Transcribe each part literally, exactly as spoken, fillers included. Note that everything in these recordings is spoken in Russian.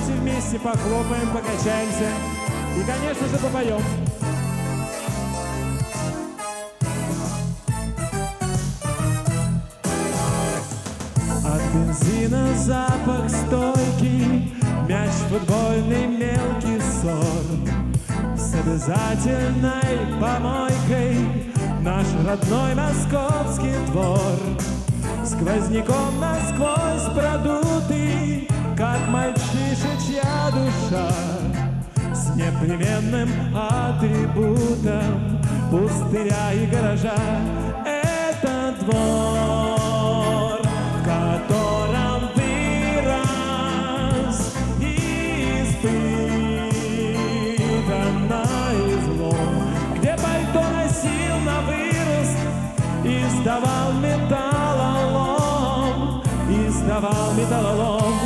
Давайте вместе похлопаем, покачаемся и, конечно же, попоем. От бензина запах стойкий, мяч футбольный, мелкий ссор. С обязательной помойкой наш родной московский двор. Сквозняком насквозь продутый, как мальчишечья душа, с непременным атрибутом пустыря и гаража. Это двор, в котором вырос испытанный злом, где пальто носил на вырост, издавал металлолом, издавал металлолом.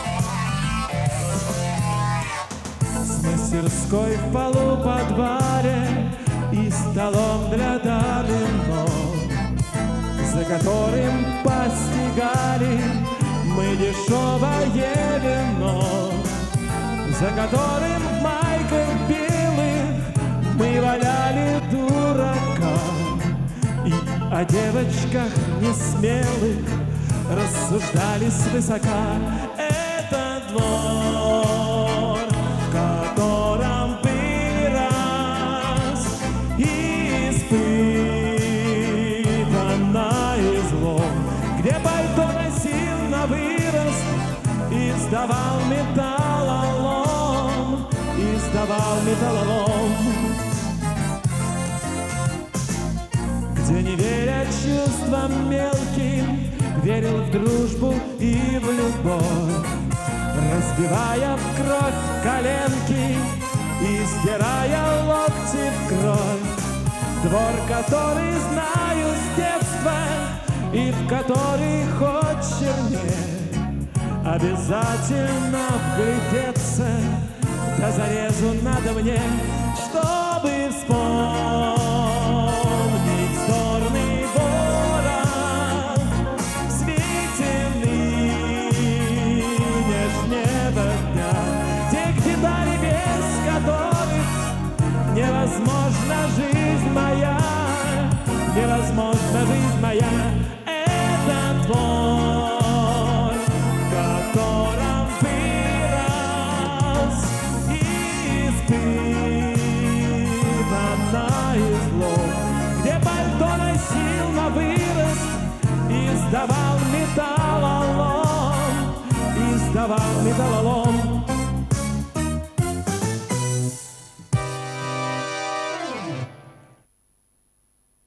С мастерской в полу подвале и столом для домино, за которым постигали мы дешевое вино, за которым в майках белых мы валяли дурака и о девочках несмелых рассуждали свысока. Это двор, в котором вырос испытанное злом, где пальто носил на вырост, издавал металлолом, издавал металлолом. Где, не веря чувствам мелким, верил в дружбу и в любовь, разбивая в кровь коленки и стирая локти в кровь. Двор, который знаю с детства и в который хоть чернее обязательно вглядеться до зарезу надо мне, чтобы вспомнить зорный ворот в свете нынешнего дня, тех деталей, без которых невозможна жизнь моя, невозможна жизнь моя. Это двор, в котором вырос испытанное зло, где пальто носил на вырост, издавал металлолом, издавал металлолом.